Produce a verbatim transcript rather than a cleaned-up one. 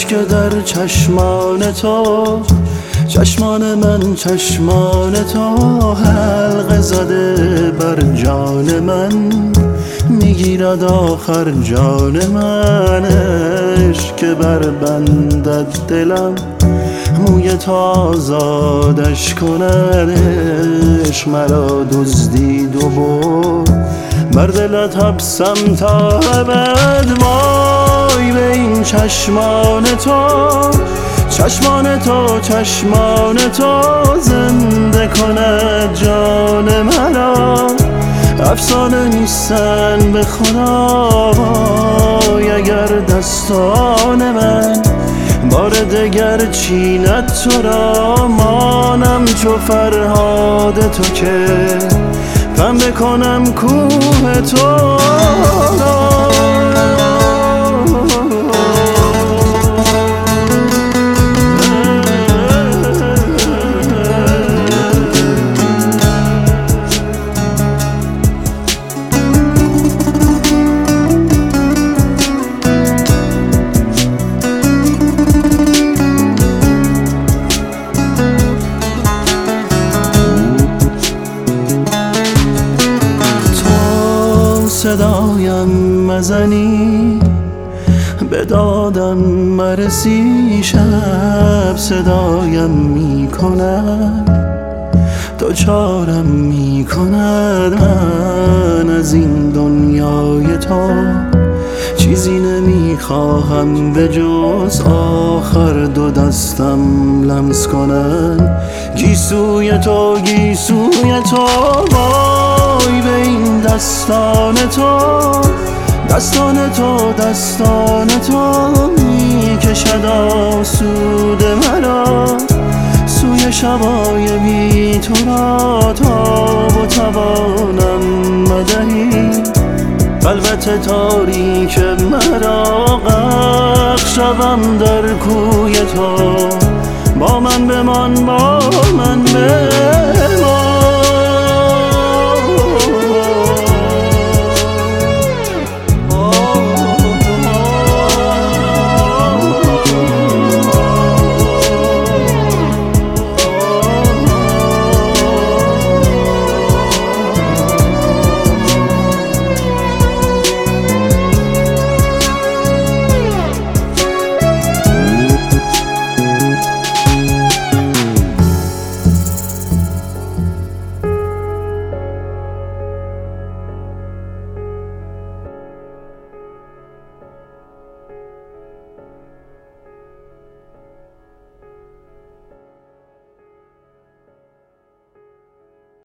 اشک در چشمان تو، چشمان من چشمان تو حلقه زده بر جان من، میگیرد آخر جان من. عشق که بر بندد دلم، موی تو آزادش کند. عشق مرا دزدید و برد، بر دلت حبسم تا ابد. وای به این چشمان تو، چشمان تو چشمان تو زنده کند جان مرا. افسانه نیستن به خدا، وای اگر دستان من بار دگر چیند تو را. مانم چو فرهاد تو که پنبه کنم کوه تو. صدایم مزنی، به دادم مرسی. شب صدایم می کند، دوچارم می کند. من از این دنیای تو چیزی نمی خواهم به جز آخر دو دستم لمس کنن گیسوی تو، گیسوی تو. وای به این دستان تو، دستان تو دستان تو می کشد آسود مرا سوی شبای بی تو را. تاب و توانم مدهی خلوت تاریک مرا، غرق شوم در کوی تو. با من بمان، با من بمان.